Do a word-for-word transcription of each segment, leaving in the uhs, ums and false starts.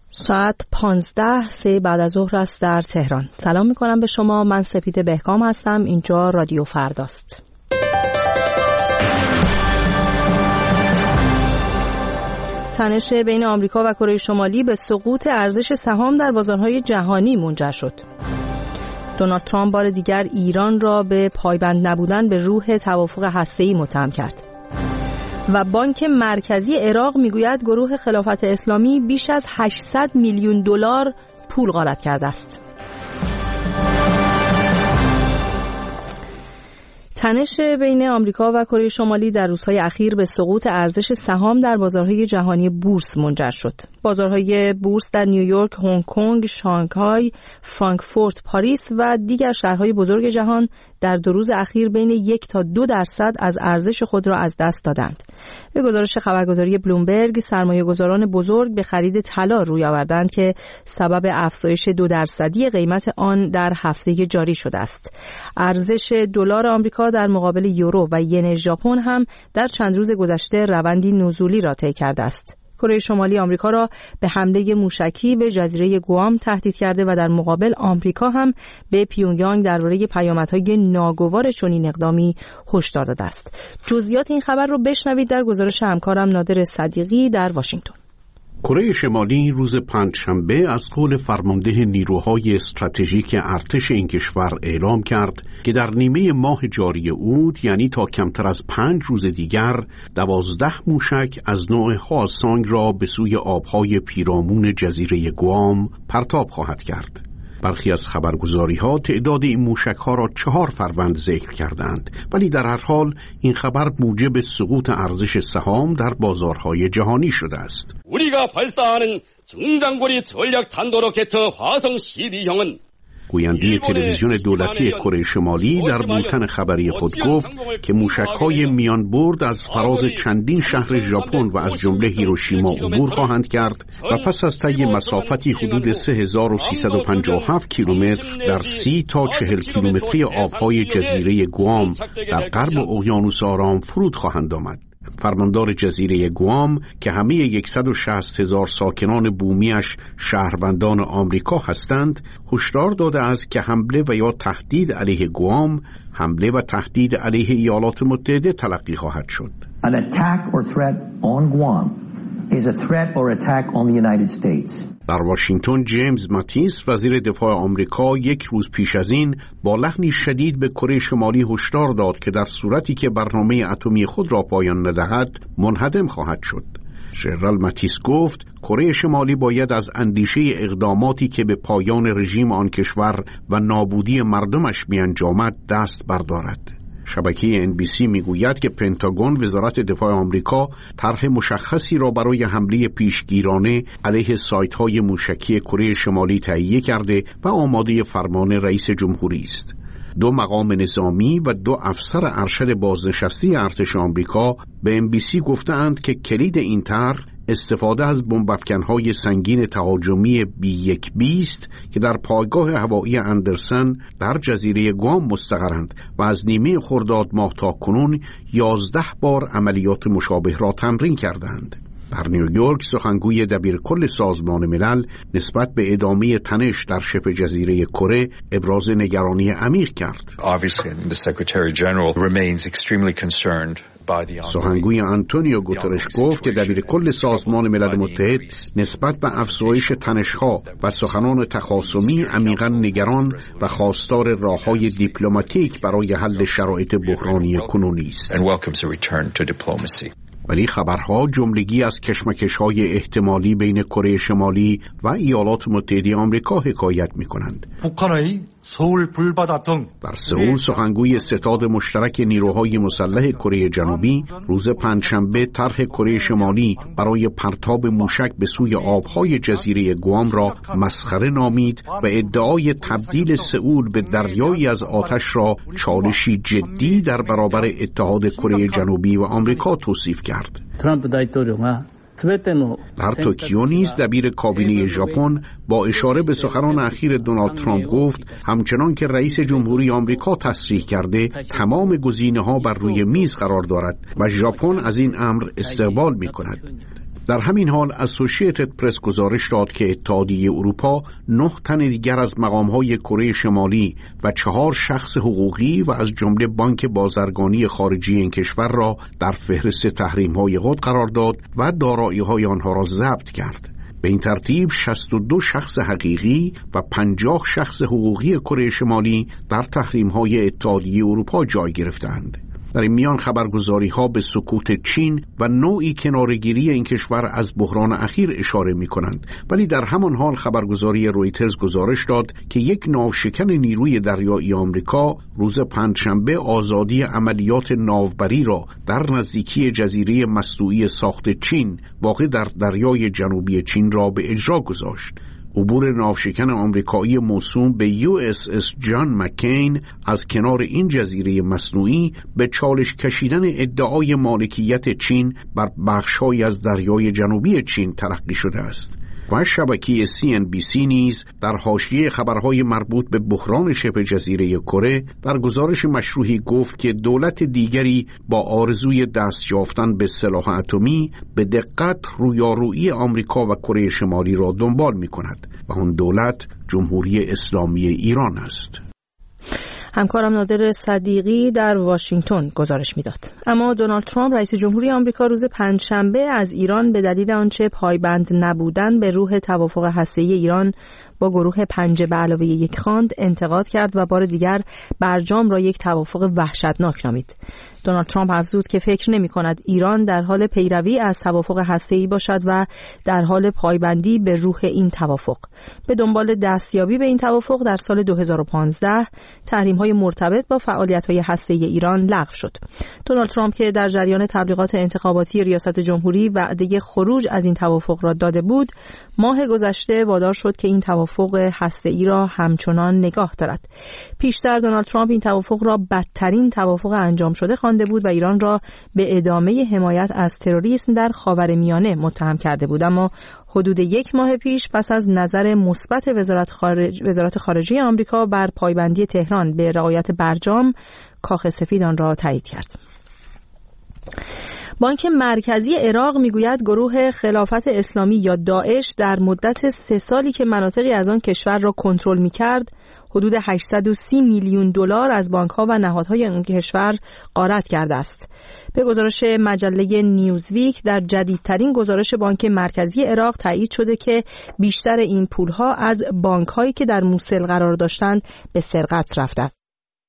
ساعت پانزده سه بعد از ظهر است در تهران. سلام میکنم به شما. من سپید بهکام هستم. اینجا رادیو فرداست. تنش بین آمریکا و کره شمالی به سقوط ارزش سهام در بازارهای جهانی منجر شد. دونالد ترامپ بار دیگر ایران را به پایبند نبودن به روح توافق هسته‌ای متهم کرد. و بانک مرکزی عراق میگوید گروه خلافت اسلامی بیش از هشتصد میلیون دلار پول غارت کرده است. تنش بین آمریکا و کره شمالی در روزهای اخیر به سقوط ارزش سهام در بازارهای جهانی بورس منجر شد. بازارهای بورس در نیویورک، هنگ کنگ، شانگهای، فرانکفورت، پاریس و دیگر شهرهای بزرگ جهان در دو روز اخیر بین یک تا دو درصد از ارزش خود را از دست دادند. به گزارش خبرگزاری بلومبرگ، سرمایه‌گذاران بزرگ به خرید طلا روی آوردند که سبب افزایش دو درصدی قیمت آن در هفته جاری شده است. ارزش دلار آمریکا در مقابل یورو و ین ژاپن هم در چند روز گذشته روندی نزولی را طی کرده است. کره شمالی آمریکا را به حمله موشکی به جزیره گوام تهدید کرده و در مقابل آمریکا هم به پیونگیانگ درباره پیامدهای ناگوار چنین اقدامی هشدار داده است. جزئیات این خبر را بشنوید در گزارش همکارم نادر صدیقی در واشنگتن. کره شمالی روز پنجشنبه از قول فرمانده نیروهای استراتژیک ارتش این کشور اعلام کرد که در نیمه ماه جاری اوت، یعنی تا کمتر از پنج روز دیگر، دوازده موشک از نوع هواسانگ را به سوی آبهای پیرامون جزیره گوام پرتاب خواهد کرد. برخی از خبرگزاری‌ها تعداد این موشک‌ها را چهار فروند ذکر کردند، ولی در هر حال این خبر موجب سقوط ارزش سهام در بازارهای جهانی شده است. 우리가 발사하는 중장거리 전략 탄도 로켓 화성 십이 형은 گوینده تلویزیون دولتی کره شمالی در بولتن خبری خود گفت که موشک‌های میان برد از فراز چندین شهر ژاپن و از جمله هیروشیما عبور خواهند کرد و پس از طی مسافتی حدود سه هزار و سیصد و پنجاه و هفت کیلومتر در سی تا چهل کیلومتری آبهای جزیره گوام در غرب اقیانوس آرام فرود خواهند آمد. فرماندار جزیره گوام که همه صد و شصت هزار ساکنان بومیش شهروندان آمریکا هستند، هشدار داده است که حمله و یا تهدید علیه گوام حمله و تهدید علیه ایالات متحده تلقی خواهد شد. An attack or threat on Guam is a threat or attack on the United States. در واشنگتن جیمز ماتیس وزیر دفاع آمریکا یک روز پیش از این با لحنی شدید به کره شمالی هشدار داد که در صورتی که برنامه اتمی خود را پایان ندهد منهدم خواهد شد. ژنرال ماتیس گفت کره شمالی باید از اندیشه اقداماتی که به پایان رژیم آن کشور و نابودی مردمش می‌انجامد دست بردارد. شبکه ان بی سی میگوید که پنتاگون، وزارت دفاع آمریکا، طرح مشخصی را برای حمله پیشگیرانه علیه سایت‌های موشکی کره شمالی تهیه کرده و آماده فرمان رئیس جمهوری است. دو مقام نظامی و دو افسر ارشد بازنشسته ارتش آمریکا به ام بی سی گفتند که کلید این طرح استفاده از بمب‌افکن‌های سنگین تهاجمی بی یک بیست که در پایگاه هوایی اندرسن در جزیره گوام مستقرند و از نیمه خرداد ماه تا کنون یازده بار عملیات مشابه را تمرین کردند. در نیویورک سخنگوی دبیرکل سازمان ملل نسبت به ادامه تنش در شبه جزیره کره ابراز نگرانی عمیق کرد. سخنگوی آنتونیو گوترش گفت که دبیرکل سازمان ملل متحد نسبت به افزایش تنش‌ها و سخنان تخاصمی عمیقاً نگران و خواستار راه‌های دیپلماتیک برای حل شرایط بحرانی کنونی است. ولی خبرها جملگی از کشمکش‌های احتمالی بین کره شمالی و ایالات متحده آمریکا حکایت می‌کنند. در سئول سخنگوی ستاد مشترک نیروهای مسلح کره جنوبی روز پنجشنبه طرح کره شمالی برای پرتاب موشک به سوی آبهای جزیره گوام را مسخره نامید و ادعای تبدیل سئول به دریایی از آتش را چالشی جدی در برابر اتحاد کره جنوبی و آمریکا توصیف کرد. در توکیو نیز دبیر کابینه ژاپن با اشاره به سخنان اخیر دونالد ترامپ گفت همچنان که رئیس جمهوری آمریکا تصریح کرده تمام گزینه‌ها بر روی میز قرار دارد و ژاپن از این امر استقبال می‌کند. در همین حال اسوسییتد پرس گزارش داد که اتحادیه اروپا نه تن دیگر از مقام‌های کره شمالی و چهار شخص حقوقی و از جمله بانک بازرگانی خارجی این کشور را در فهرست تحریم‌های خود قرار داد و دارایی‌های آنها را ضبط کرد. به این ترتیب شصت و دو شخص حقیقی و پنجاه شخص حقوقی کره شمالی در تحریم‌های اتحادیه اروپا جای گرفتند. در این میان خبرگزاری‌ها به سکوت چین و نوعی کناره‌گیری این کشور از بحران اخیر اشاره می‌کنند، ولی در همان حال خبرگزاری رویترز گزارش داد که یک ناوشکن نیروی دریایی آمریکا روز پنجشنبه آزادی عملیات ناوبری را در نزدیکی جزیره مصنوعی ساخت چین واقع در دریای جنوبی چین را به اجرا گذاشت. عبور ناوشکن آمریکایی موسوم به یو اس اس جان مکین از کنار این جزیره مصنوعی به چالش کشیدن ادعای مالکیت چین بر بخش‌هایی از دریای جنوبی چین تلقی شده است. و شبکه سی ان بی سی نیز در حاشیه خبرهای مربوط به بحران شبه جزیره کره در گزارش مشروحی گفت که دولت دیگری با آرزوی دست یافتن به سلاح اتمی به دقت رویارویی آمریکا و کره شمالی را دنبال می‌کند و آن دولت جمهوری اسلامی ایران است. همکارم نادر صدیقی در واشنگتن گزارش میداد. اما دونالد ترامپ رئیس جمهوری آمریکا روز پنجشنبه از ایران به دلیل آنچه پایبند نبودن به روح توافق هسته‌ای ایران با گروه پنج به علاوه یک خواند انتقاد کرد و بار دیگر برجام را یک توافق وحشتناک نامید. دونالد ترامپ افزود که فکر نمی کند ایران در حال پیروی از توافق هسته‌ای باشد و در حال پایبندی به روح این توافق. به دنبال دستیابی به این توافق در سال دو هزار و پانزده تحریم‌های مرتبط با فعالیت‌های هسته‌ای ایران لغو شد. دونالد ترامپ که در جریان تبلیغات انتخاباتی ریاست جمهوری وعده خروج از این توافق را داده بود، ماه گذشته وادار شد که این توافق هسته‌ای را همچنان نگاه دارد. پیشتر دونالد ترامپ این توافق را بدترین توافق انجام شده خوانده بود و ایران را به ادامه حمایت از تروریسم در خاورمیانه متهم کرده بود، اما حدود یک ماه پیش پس از نظر مثبت وزارت خارج وزارت خارجه آمریکا بر پایبندی تهران به رعایت برجام، کاخ سفید آن را تایید کرد. بانک مرکزی عراق میگوید گروه خلافت اسلامی یا داعش در مدت سه سالی که مناطقی از آن کشور را کنترل می‌کرد، حدود هشتصد و سی میلیون دلار از بانک‌ها و نهادهای آن کشور غارت کرده است. به گزارش مجله نیوزویک، در جدیدترین گزارش بانک مرکزی عراق تایید شده که بیشتر این پول‌ها از بانک‌هایی که در موصل قرار داشتند به سرقت رفته است.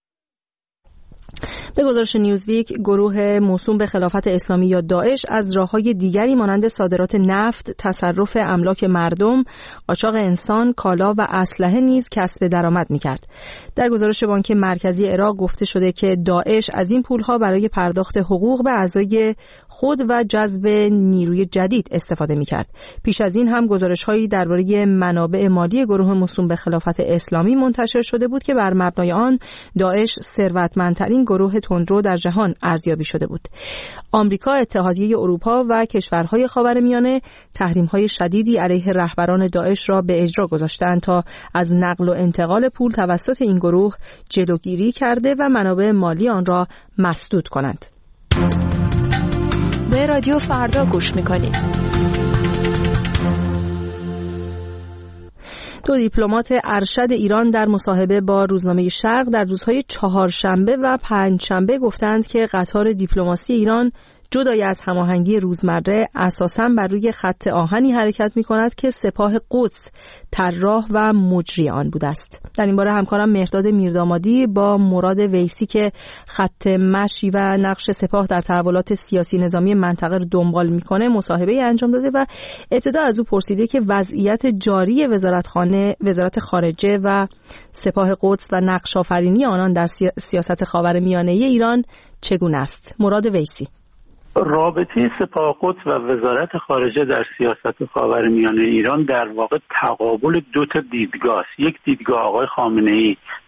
به گزارش نیوزویک، گروه موسوم به خلافت اسلامی یا داعش از راه‌های دیگری مانند صادرات نفت، تصرف املاک مردم، قاچاق انسان، کالا و اسلحه نیز کسب درآمد می‌کرد. در گزارش بانک مرکزی عراق گفته شده که داعش از این پول‌ها برای پرداخت حقوق به اعضای خود و جذب نیروی جدید استفاده می‌کرد. پیش از این هم گزارش‌هایی درباره منابع مالی گروه موسوم به خلافت اسلامی منتشر شده بود که بر مبنای آن داعش ثروتمندترین گروه تندرو در جهان ارزیابی شده بود. آمریکا، اتحادیه اروپا و کشورهای خاورمیانه تحریم‌های شدیدی علیه رهبران داعش را به اجرا گذاشتند تا از نقل و انتقال پول توسط این گروه جلوگیری کرده و منابع مالی آن را مسدود کنند. به رادیو فردا گوش می‌کنید. دو دیپلمات ارشد ایران در مصاحبه با روزنامه شرق در روزهای چهارشنبه و پنجشنبه گفتند که قطار دیپلماسی ایران جدای از هماهنگی روزمره اساساً بر روی خط آهنی حرکت می‌کند که سپاه قدس طراح و مجری آن بوده است. در این باره همکارم مهرداد میردامادی با مراد ویسی که خط مشی و نقش سپاه در تحولات سیاسی نظامی منطقه رو دنبال می‌کنه مصاحبه انجام داده و ابتدا از او پرسیده که وضعیت جاری وزارتخانه وزارت خارجه و سپاه قدس و نقش آفرینی آنان در سیاست خاورمیانه ایران چگونه است. مراد ویسی: رابطه سپاه قدس و وزارت خارجه در سیاست خاورمیانه ایران در واقع تقابل دو تا دیدگاه است. یک دیدگاه آقای خامنه‌ای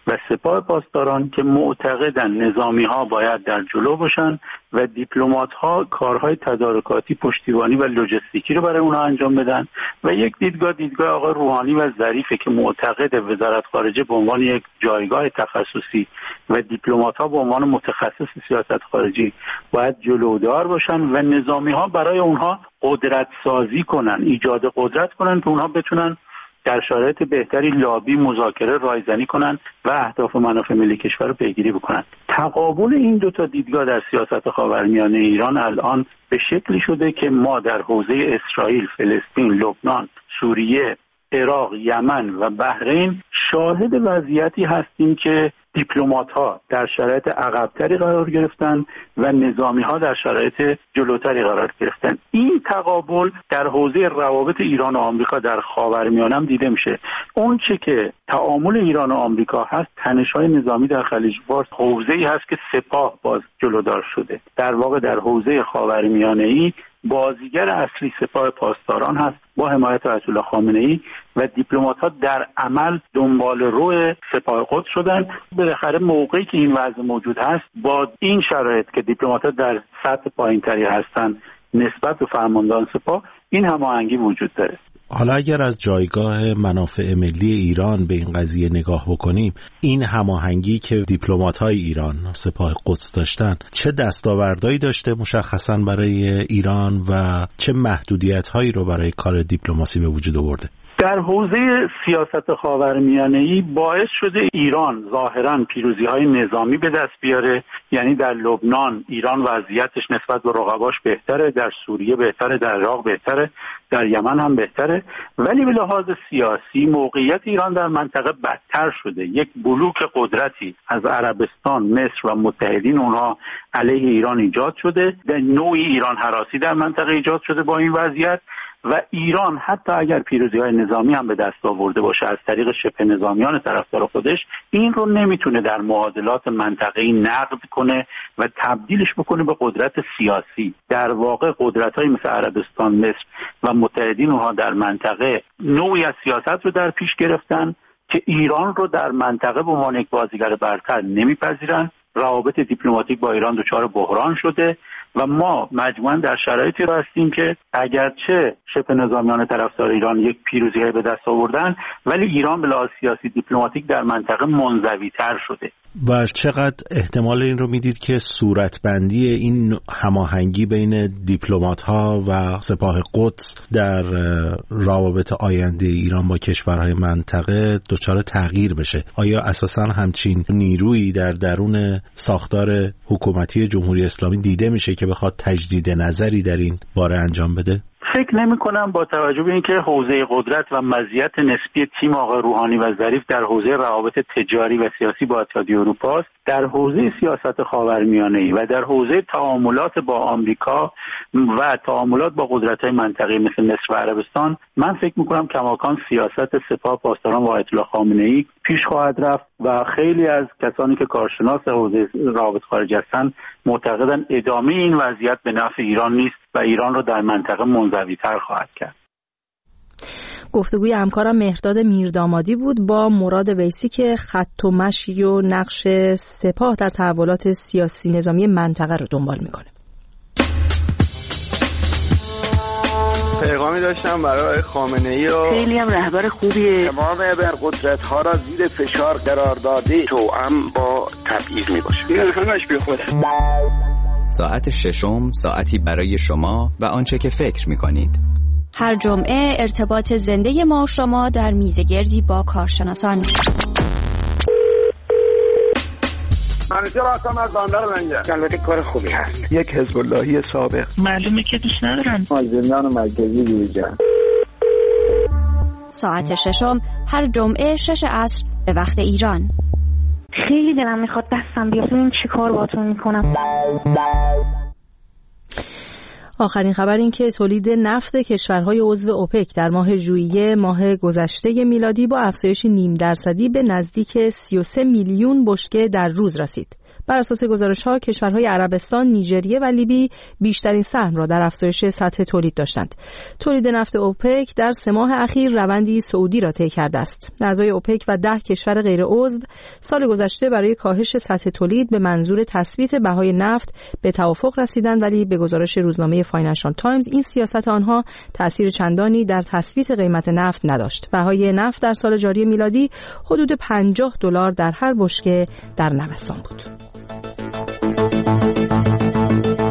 و سپاه پاسداران که معتقدن نظامی ها باید در جلو باشن و دیپلمات ها کارهای تدارکاتی، پشتیبانی و لوجستیکی رو برای اونها انجام بدن و یک دیدگاه دیدگاه آقای روحانی و ظریفه که معتقد وزارت خارجه به عنوان یک جایگاه تخصصی و دیپلمات ها به عنوان متخصص سیاست خارجی باید جلودار باشن و نظامی ها برای اونها قدرت سازی کنن، ایجاد قدرت کنن که اونها بتونن در شرایط بهتری لابی، مذاکره، رایزنی کنن و اهداف و منافع ملی کشور رو پیگیری بکنن. تقابل این دو تا دیدگاه در سیاست خاورمیانه ایران الان به شکلی شده که ما در حوزه اسرائیل، فلسطین، لبنان، سوریه، عراق، یمن و بحرین شاهد وضعیتی هستیم که دیپلمات‌ها در شرایط عقب‌تری قرار گرفتن و نظامی‌ها در شرایط جلوتری قرار گرفتن. این تقابل در حوزه روابط ایران و آمریکا در خاورمیانه هم دیده میشه. اون چه که تعامل ایران و آمریکا هست، تنش‌های نظامی در خلیج فارس حوزه‌ای هست که سپاه باز جلودار شده. در واقع در حوزه خاورمیانه‌ای بازیگر اصلی سپاه پاسداران هست با حمایت آیت الله خامنه‌ای و دیپلمات‌ها در عمل دنبال رو سپاه قدس شدن. بالاخره موقعی که این وضع موجود هست با این شرایط که دیپلمات‌ها در سطح پایین‌تری هستن نسبت به فرماندهان سپاه، این هماهنگی وجود داره. حالا اگر از جایگاه منافع ملی ایران به این قضیه نگاه بکنیم، این هماهنگی که دیپلمات‌های ایران سپاه قدس داشتن چه دستاوردهایی داشته مشخصاً برای ایران و چه محدودیت‌هایی رو برای کار دیپلماسی به وجود آورده؟ در حوزه سیاست خاورمیانه‌ای باعث شده ایران ظاهراً پیروزی‌های نظامی به دست بیاره، یعنی در لبنان ایران وضعیتش نسبت به رقباش بهتره، در سوریه بهتره، در عراق بهتره، در یمن هم بهتره، ولی به لحاظ سیاسی موقعیت ایران در منطقه بدتر شده. یک بلوک قدرتی از عربستان، مصر و متحدین اونها علیه ایران ایجاد شده، در نوعی ایران هراسی در منطقه ایجاد شده با این وضعیت و ایران حتی اگر پیروزی‌های نظامی هم به دست آورده باشه از طریق شبه نظامیان طرفدار خودش، این رو نمیتونه در معادلات منطقه‌ای نقد کنه و تبدیلش بکنه به قدرت سیاسی. در واقع قدرت‌های مثل عربستان، مصر و متحدین اونها در منطقه نوعی از سیاست رو در پیش گرفتن که ایران رو در منطقه به عنوان یک بازیگر برتر نمیپذیرن. روابط دیپلماتیک با ایران دچار بحران شده و ما مجموعاً در شرایطی را هستیم که اگرچه شبه نظامیان طرفدار ایران یک پیروزی به دست آوردن، ولی ایران به لحاظ سیاسی دیپلماتیک در منطقه منزوی‌تر شده. و چقدر احتمال این رو میدید که صورتبندی این هماهنگی بین دیپلمات‌ها و سپاه قدس در روابط آینده ایران با کشورهای منطقه دچار تغییر بشه؟ آیا اساساً همچین نیرویی در درون ساختار حکومتی جمهوری اسلامی دیده میشه که بخواد تجدید نظری در این باره انجام بده؟ فکر نمی کنم با توجه به اینکه حوزه قدرت و مزیت نسبی تیم آقای روحانی و ظریف در حوزه روابط تجاری و سیاسی با اتحادیه اروپا است، در حوزه سیاست خاورمیانه‌ای و در حوزه تعاملات با آمریکا و تعاملات با قدرت‌های منطقه‌ای مثل مصر و عربستان، من فکر می‌کنم کماکان سیاست سپاه پاسداران و آیت الله خامنه‌ای پیش خواهد رفت و خیلی از کسانی که کارشناس حوزه روابط خارجی هستند معتقدند ادامه این وضعیت به نفع ایران نیست و ایران را در منطقه منزوی‌تر خواهد کرد. گفتگوی همکارم مهرداد میردامادی بود با مراد ویسی که خط و مشی و نقش سپاه در تحولات سیاسی نظامی منطقه رو دنبال میکنه. پیغامی داشتم برای خامنه‌ای و خیلی هم رهبر خوبیه. تمام قدرت ها را زیر فشار قرار داده توأم با تبعیض میباشه. این همش بی خوده. ساعت ششم، ساعتی برای شما و آنچه که فکر میکنید. هر جمعه ارتباط زنده ما و شما در میزگردی با کارشناسان. منیجر هستم از بندر لنگر. البته کار خوبی هست. یک حزب اللهی سابق. معلومه که دوست ندارن. مازندران مرکزی دیویژن. ساعت ششم هر جمعه شش عصر به وقت ایران. خیلی دلم میخواد دستم بیاد ببینم چی کار باهاتون میکنم. آخرین خبر این که تولید نفت کشورهای عضو اوپک در ماه ژوئیه ماه گذشته میلادی با افزایش نیم درصدی به نزدیک سی و سه میلیون بشکه در روز رسید. بر اساس گزارش‌ها کشورهای عربستان، نیجریه و لیبی بیشترین سهم را در افزایش سطح تولید داشتند. تولید نفت اوپک در سه ماه اخیر روندی صعودی را طی کرده است. اعضای اوپک و ده کشور غیر عضو سال گذشته برای کاهش سطح تولید به منظور تثبیت بهای نفت به توافق رسیدند، ولی به گزارش روزنامه فاینانشال تایمز این سیاست آنها تأثیر چندانی در تثبیت قیمت نفت نداشت. بهای نفت در سال جاری میلادی حدود پنجاه دلار در هر بشکه در نوسان بود.